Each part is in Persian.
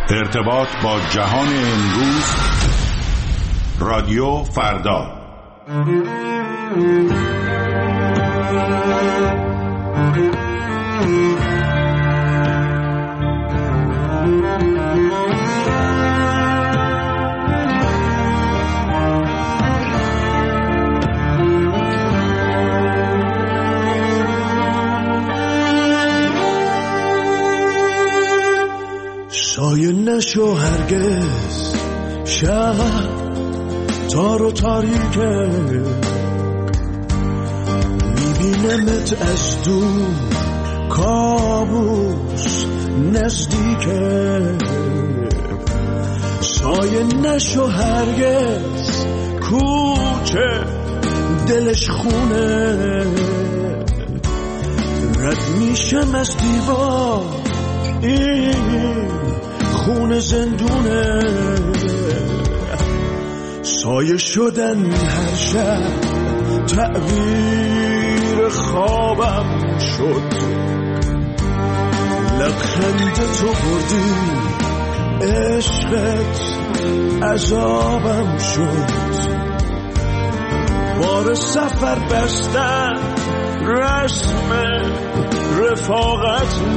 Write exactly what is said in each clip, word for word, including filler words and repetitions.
ارتباط با جهان امروز، رادیو فردا. سایه نشو هرگز شب تار و تاریکه، میبینمت از دور کابوس نزدیکه. سایه نشو هرگز کوچه دلش خونه، رد میشم از دیوار این خون زندونه. سایه شدن هر شب تعبیر خوابم شد، لبخند تو بردی عشقت عذابم شد. بار سفر بستن رسم رفاقت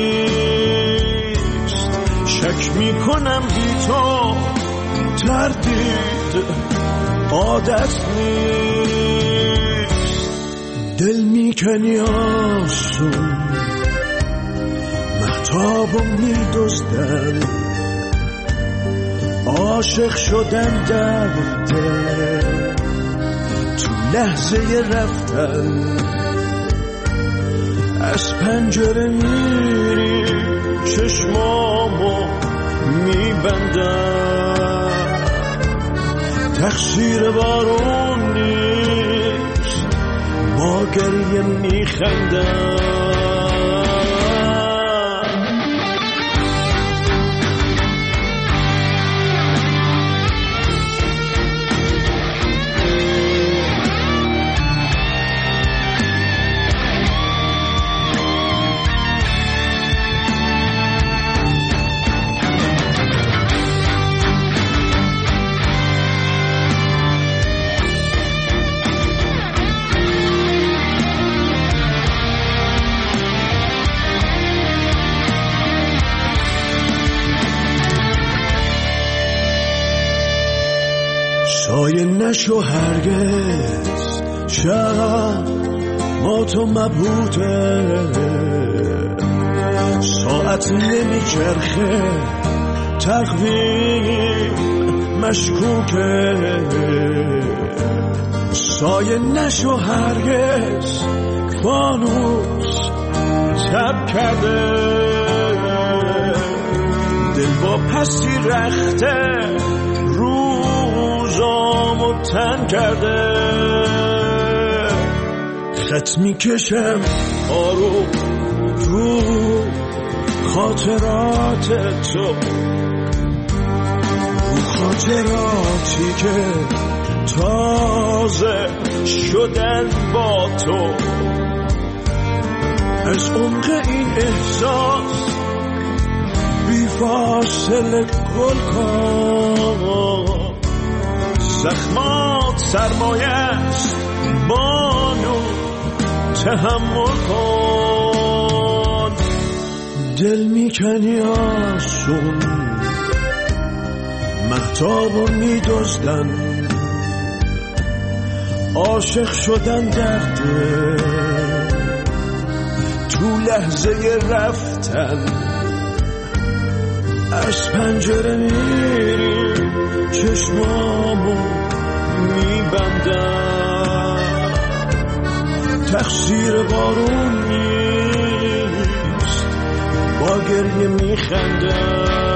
نیست، شک میکنم بی تو تردید عادت نیست. دل میکنی آسون مهتابو میدزدن، عاشق شدن درده تو لحظه رفتن. از پنجره میری چشمامو میبندم، تقصیر بارون نیست با گریه میخندم. سایه نشو هرگز شب ما تو مبهوته، ساعت نمیچرخه تقویم مشکوکه. سایه نشو هرگز فانوس تب کرده، دل با پسی رخته روزامو تن کرده. خط میکشم آروم رو خاطرات تو، رو خاطراتی که تازه شدن با تو. از عمق این احساس بی فاصله گل کن، زخمات سرمایه است بانو تحمل کن. دل میکنی آسون مهتابو میدزدن، عاشق شدن درده تو لحظه رفتن. از پنجره میری چشمامو میبندم، تقصیر بارون نیست با گریه میخندم.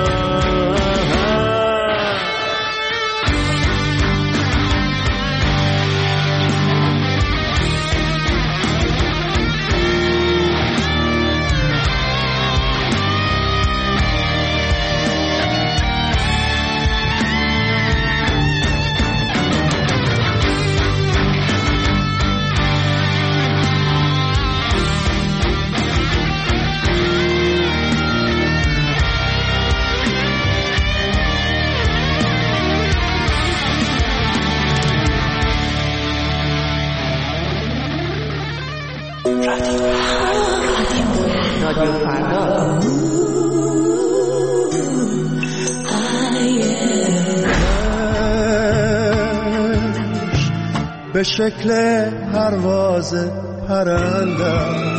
به شکل پرواز پرنده.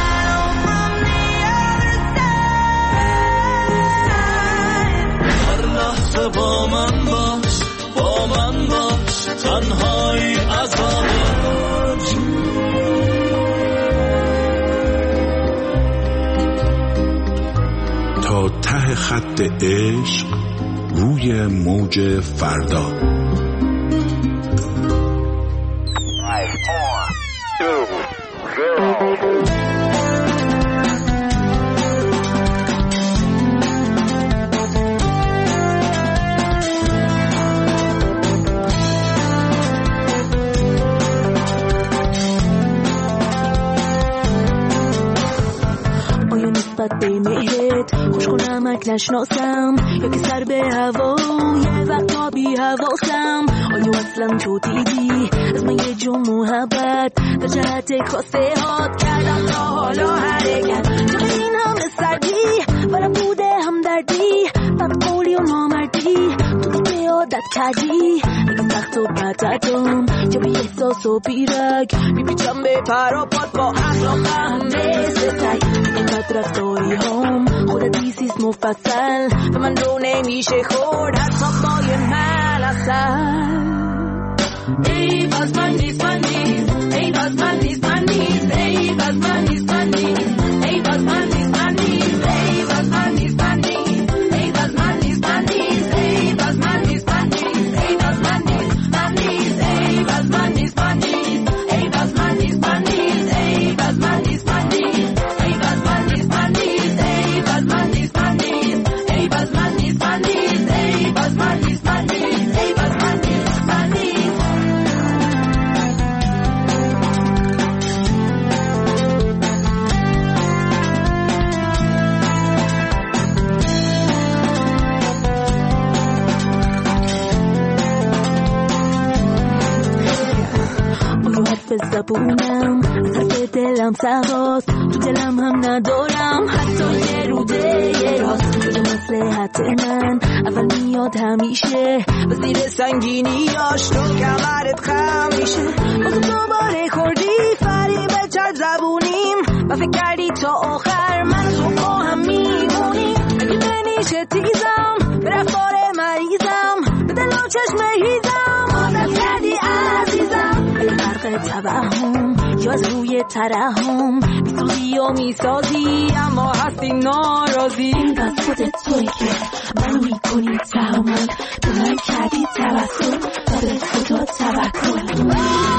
با من باش، با من باش، تنهایی عذابت. تا ته خط عشق روی موج فردا. بینهت خوش کنمک نشناسم یا که سر به هوا یه وقتا بی حواسم. آیا اصلا تو دیدی از من یه جو محبت در جهت کاسه هات کردم تا حالا حرکت. تو به این همه سردی برم بوده هم دردی بد قولی و نامردی تو دیگه عادت کردی. اگه سخت و بدتم یا بی احساس و بیرک میپیچم به پراپات با اخلاق همه ستک. اینقدر رفتاری هم خودت دیسیست مفصل و من رو نمیشه خورد حتی با یه من اصل. ای باز من نیست من نیست ای باز من نیست من نیست ای باز من نیست من نیست ای باز من نیست من نیست ای باز من نیست من نیست ای باز من نیست من نیست ای باز من نیست من نیست ای باز من نیست من نیست ای باز من نیست من نیست ای باز من نیست من نیست ای باز من نیست من نیست ای باز من نیست من نیست ای باز من نیست من نیست ای باز من نیست من نیست ای باز من نیست من نیست ای باز من نیست من نیست. حرف زبونم از حرف دلم سواست تو دلم هم ندارم حتی یه روده یه راست. شده مصلحت من اول میاد همیشه و زیر سنگینیاش تو کمرت خم میشه. ما تو دوباره خوردی فریب چند زبونیم و فکر کردی تا آخر من تو با هم میمونیم. اگه نمیشه تیزم به رفتار مریضم به دل و چشم هیزم عادت کردی عزیزم. فرق توهم یا از روی ترحم میسازی و میسازی اما هستی ناراضی. این بس خودت توی که منو میکنی تحمل به من کردی توسل و به خدا توکل.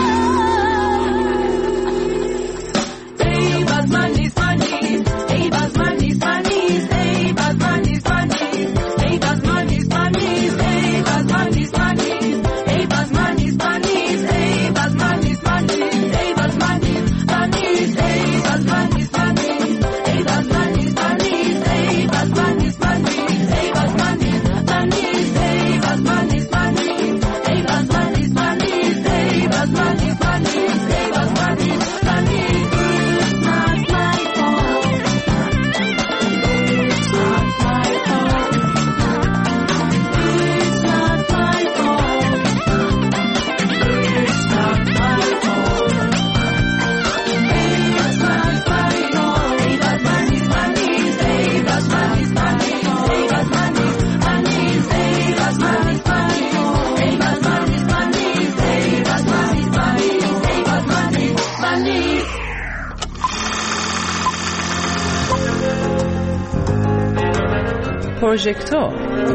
ای بس من نیست من نیست ای بس من نیست من نیست ای بس من نیست من نیست ای بس من نیست من نیست ای بس من نیست من نیست ای بس من نیست من نیست ای بس من نیست من نیست ای بس من نیست من نیست ای بس من نیست من نیست ای بس من نیست من نیست ای بس من نیست من نیست ای بس من نیست من نیست ای بس من نیست من نیست ای بس من نیست من نیست ای بس من نیست من نیست ای بس من نیست من نیست. پروژکتور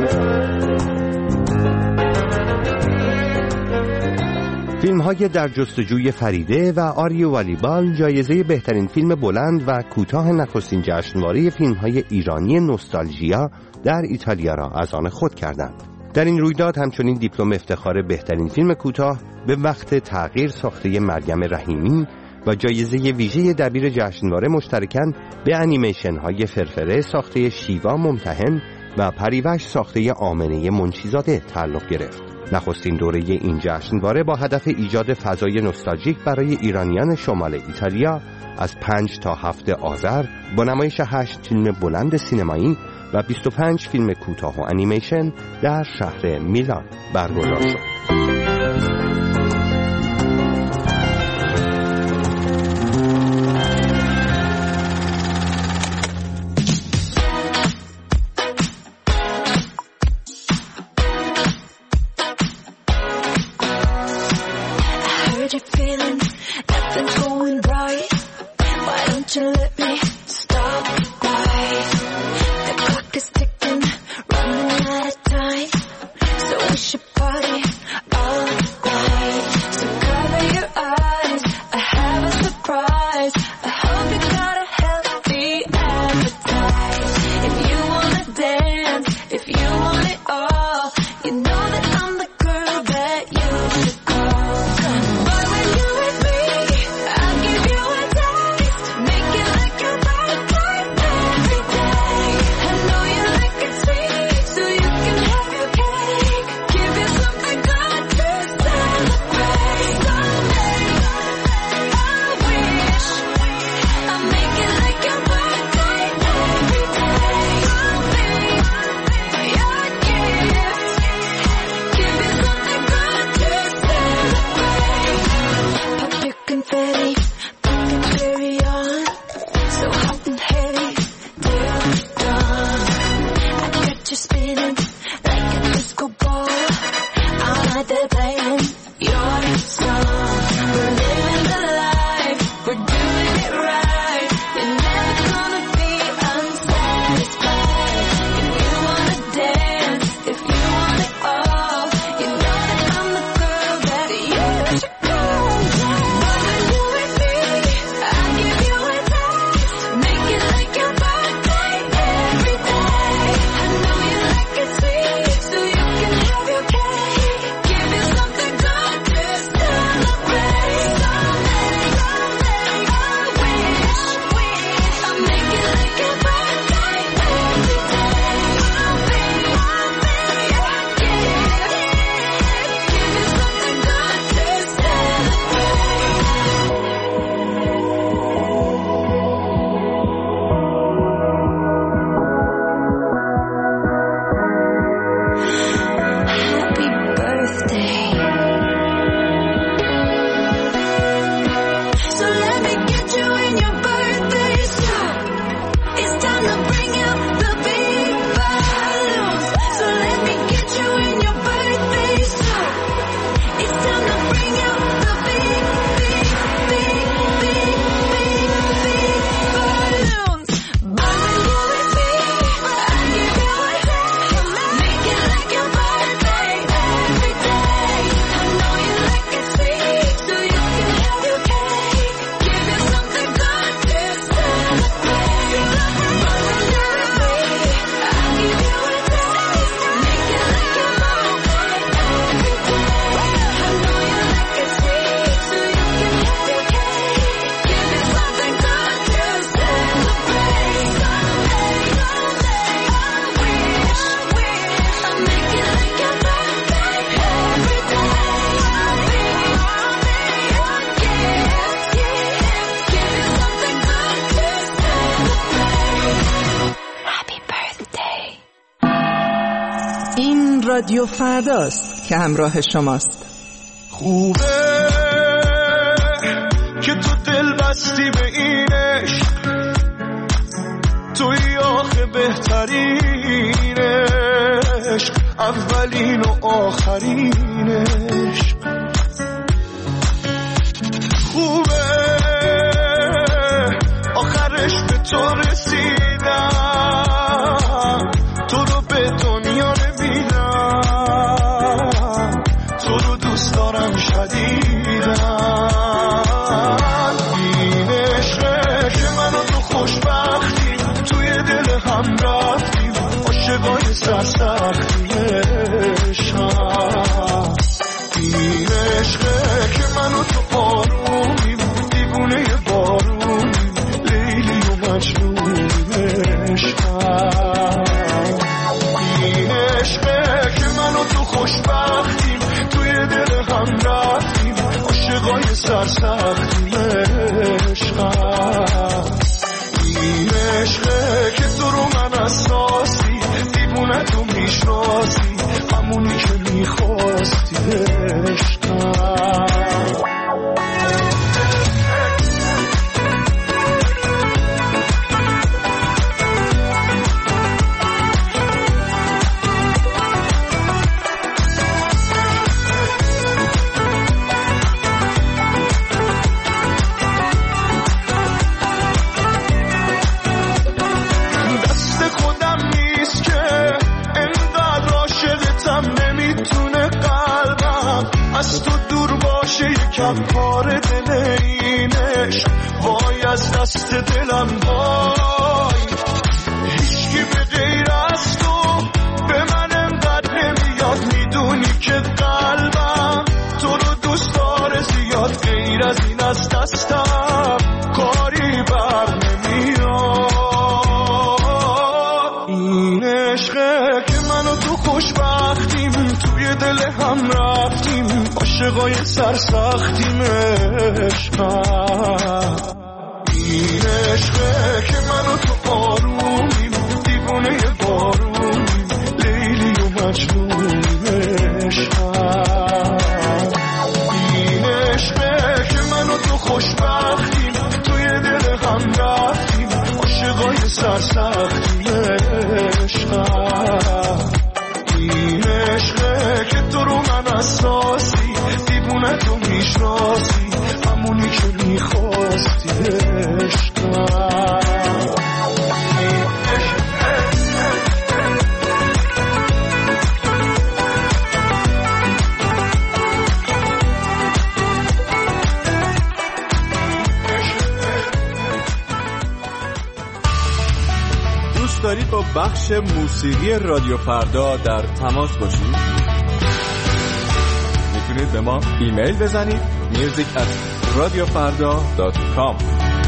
فیلم‌های در جستجوی فریده و آریو والیبال جایزه بهترین فیلم بلند و کوتاه نخستین جشنواره فیلم‌های ایرانی نوستالژیا در ایتالیا را از آن خود کردند. در این رویداد همچنین دیپلم افتخار بهترین فیلم کوتاه به وقت تغییر ساخته مریم رحیمی و جایزه ویژه دبیر جشنواره مشترکاً به انیمیشن‌های فرفره ساخته شیوا ممتحن و پریوش ساخته آمنه منشیزاده تعلق گرفت. نخستین دوره این جشنواره با هدف ایجاد فضای نوستالژیک برای ایرانیان شمال ایتالیا از پنج تا هفت آذر با نمایش هشت فیلم بلند سینمایی و بیست و پنج فیلم کوتاه و انیمیشن در شهر میلان برگزار شد. if you want it all. You know that I'm the girl that you should call. But when you're with me, I'll give you a taste. Make it like your birthday every day. I know you like it sweet, so you can have your cake. Give you something good to celebrate. Someday, I wish I'll make it like your birthday every day. Something for your gift. Give you something good to celebrate. Pop your confetti, pop your cherry on. So hot and heavy till dawn. I got you spinning like a disco ball. I'm out there playing your song. We're living the life, we're doing it right. You're never gonna be unsatisfied. If you wanna dance, if you want it all, you know that I'm the girl that you should call. But when you're with me, I'll give you a taste. Make it like your birthday every day. I know you like it sweet, so you can have your cake. Give you something good to celebrate. Someday, someday, I wish I'll make it like your birthday every day. I'll be, I'll be your gift. Give you something good to celebrate. Happy birthday. So let me get you in your birthday suit. It's time to bring out the big balloons. So let me get you in your birthday suit. It's time to bring out the big, big, big, big, big, big balloons. But when you're with me, I'll give you a taste. Make it like your birthday every day. I know you like it sweet, so you can have your cake. Give you something good to celebrate. But when you're with me, I'll give you a taste. Make it like your birthday every day. I know you like it sweet, so you can have your cake. Give you something good to celebrate. Someday, someday, I wish I'll make it like your birthday every day. I'll be, I'll be your gift. Give you something good to celebrate. Happy birthday. این رادیو فرداست که همراه شماست. خوبه که تو دل بستی به این عشق، توی آخه بهترین عشق، اولین و آخرین عشق. خوبه آخرش به تو رسیدم، تو رو به دنیا نمیدم، تو رو دوست دارم شدیدم. این عشقه که منو تو خوشبختی توی دل هم رفتیم، عاشقای سرسختی عشقم. این عشقه که منو تو آرومیم، دیوونه بارونیم، لیلی و مجنونیم عشقم. این عشقه که منو تو خوشبختیم توی دل هم رفتیم، عاشقای سرسختیم عشقم. این عشقه که تو رو من اساسی، دیوونه تو میشناسی، همونی که میخواستی عشقم. یکم کار دل اینش وای از دست دلم وای، هیچکی به غیر از تو به این عشقه که من و تو خوشبختیم، توی دل هم رفتیم، عاشقای سرسختیم. عشقم این عشقه که من و تو آرومیم، دیوونه بارونیم، لیلی و مجنونیم. عشقم این عشقه که من و تو خوشبختیم، توی دل هم رفتیم، عاشقای سرسختیم. عشقم این عشقه که تو رو من اساسی، دیوونه تو میشناسی، همونی که میخواستی. عشقم دارید با بخش موسیقی رادیو فردا در تماس باشید؟ میتونید به ما ایمیل بزنید music at radiofarda dot com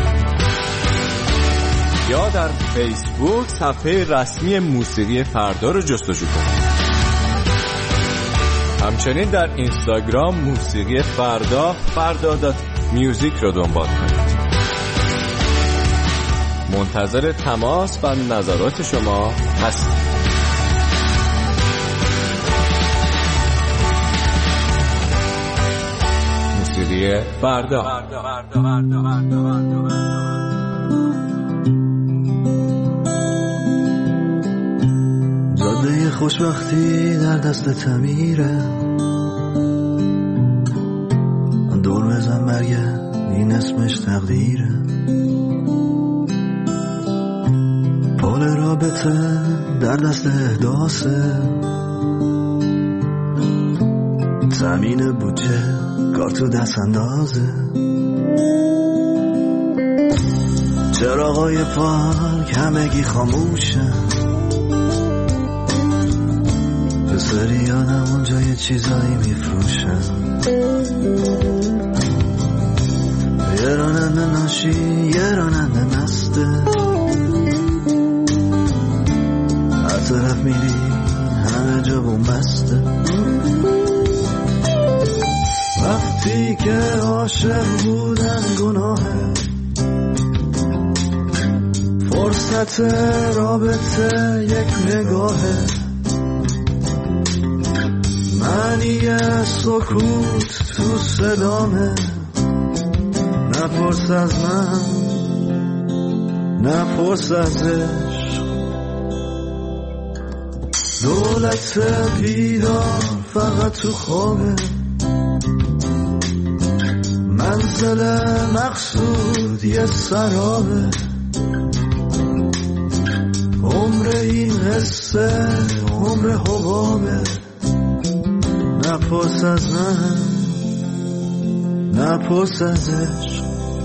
یا در فیسبوک صفحه رسمی موسیقی فردا رو جستجو کنید. همچنین در اینستاگرام موسیقی فردا فردا دات میوزیک رو دنبال کنید. منتظر تماس و نظرات شما هستم. موسیقی فردا. جاده خوشبختی در دست تمیره، دور بزن برگه، این اسمش تقدیره. پال رابطه در دست احداثه، زمین بودجه کار تو دست اندازه. چراغای پارک همگی خاموشه، پسری یادم اونجا یه چیزایی میفروشن. یه راننده ناشی، یه راننده مسته، هر طرف میری همه جا بومبسته. وقتی که عاشق بودن گناهه، فرصت رابطه یک نگاهه. معنی سکوت تو صدامه، نپرس از من، نپرس ازش. دولت بیدار فقط تو خوابه، منزل مقصود یه سرابه. عمر این قصه عمر حبابه، نپرس از من، نپرس ازش.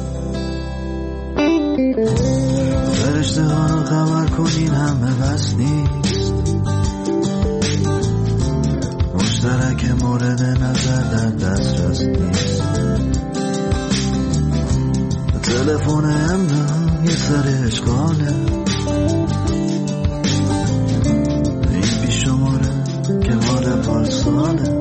فرشته ها رو خبر کنین همه بس نیست، مشترک مورد نظر در دسترس نیست. تلفن امنا یه سر اشغاله، این بی شماره که مال پارساله.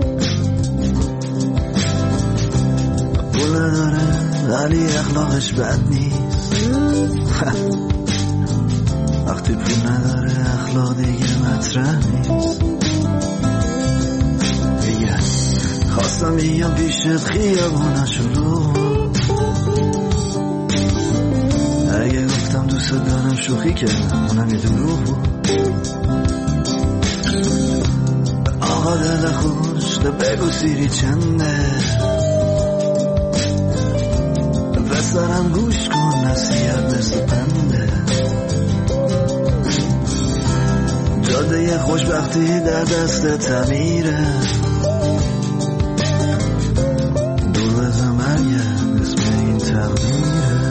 پول نداره ولی اخلاقش بد نیست، وقتی پول نداره اخلاق دیگه مطرح نیست. دیگه خواستم بیام پیشت خیابونشو رو، اگه گفتم دوست دارم شوخی کردم اونم یه دروغ بود. آقا دل خوش ده بگو سیری چنده، پسرم گوش کن نصیحت مثل پنده. جاده خوشبختی در دست تمیره، دور بزن مرگه اسم این تقدیره.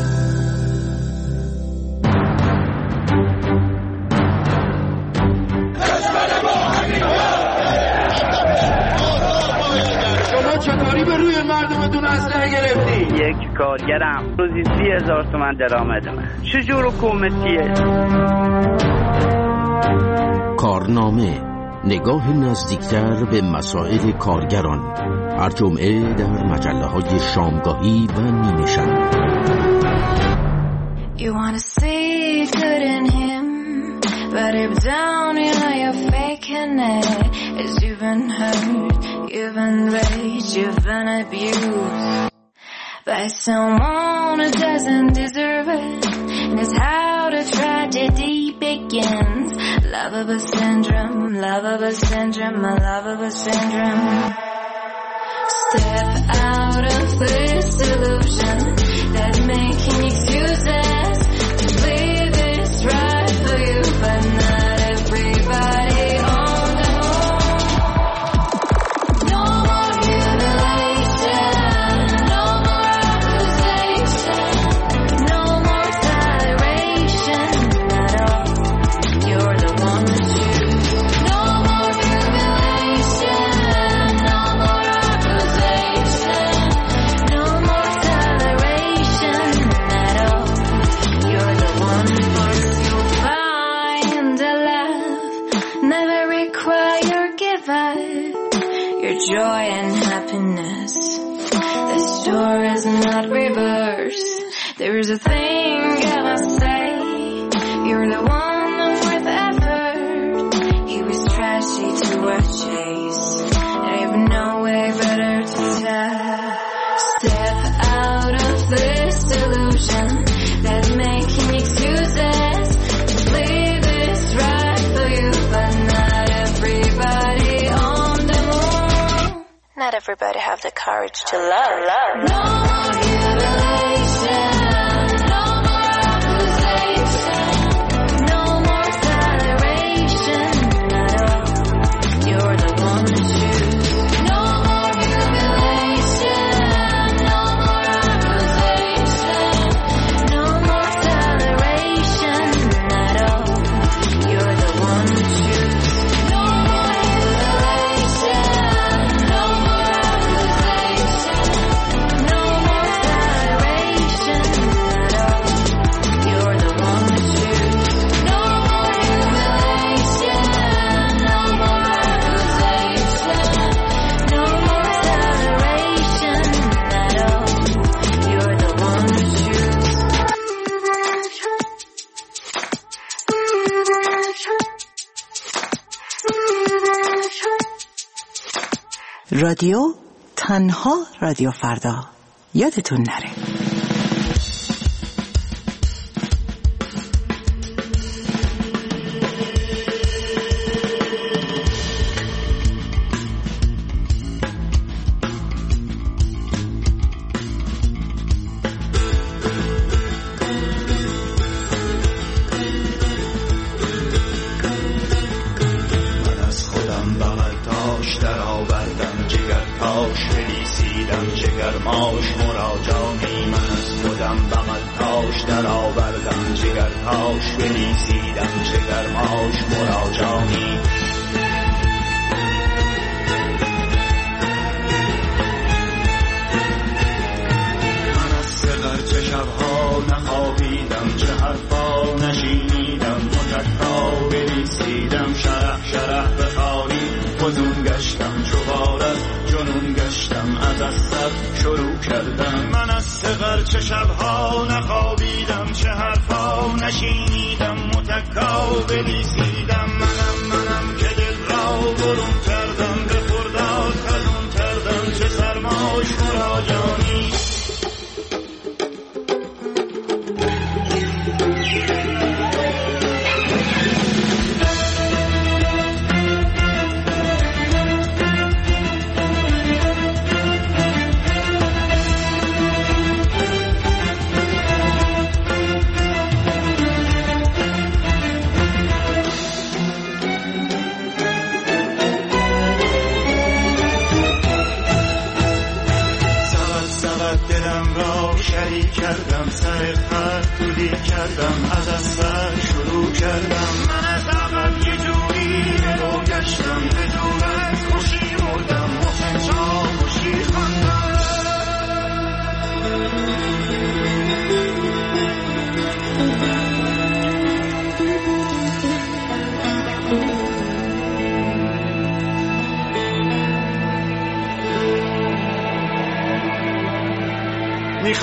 شما چطوری به روی مردمتون اسلحه گرفتی؟ یک کارگرم روزی سی هزار تومن درآمد من، چجور حکومتیه؟ کارنامه، نگاه نزدیکتر به مسائل کارگران، هر جمعه در مجله های شامگاهی و نیمه شب. You wanna see good in him, but deep down you know you're faking it. As you've been hurt, you've been raped, you've been abused by someone who doesn't deserve it. And it's how the tragedy begins. Lovable syndrome, lovable syndrome, a lovable syndrome. Step out of this illusion that making excuses to believe it's right for you, but not everybody on the moon. No more humiliation, no more accusation, no more toleration at all. You're the one to choose. No more humiliation, no more accusation, no more toleration at all. You're the one to choose. You'll find a love never require give up. Your joy and happiness, the story is not reversed. There's a thing I must say, you're the one worth effort. He was trashy to our chase, and you've no way better to tell. Step out of this illusion that making excuses to believe it's right for you, but not everybody on the moon. Not everybody have the courage to love. No more humiliation, no more accusation, no more toleration at all. You're the one to choose. No more humiliation, no more accusation, no more toleration at all. You're the one to choose. No more humiliation, no more accusation, no more toleration at all. You're the one to choose. No more humiliation, no more accusation, no more toleration at all. You're the one to choose. رادیو تنها رادیو فردا، یادتون نره.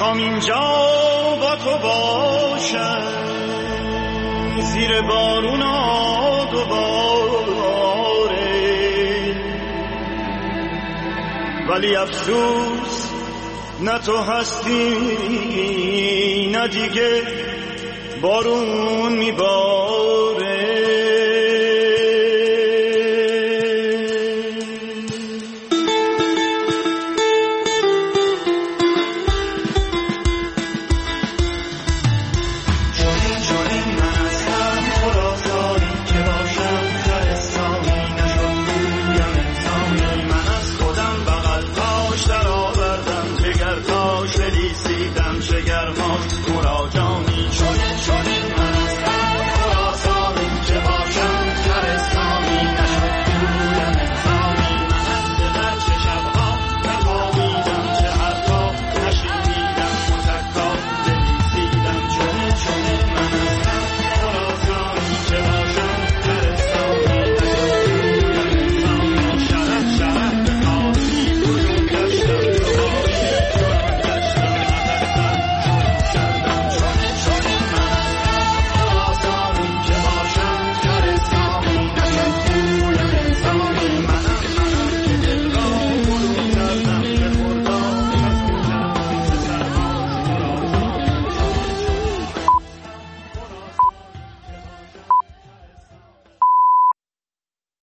میخوام اینجا با تو باشم زیر بارونا دوباره، ولی افسوس نه تو هستی نه دیگه بارون میباره.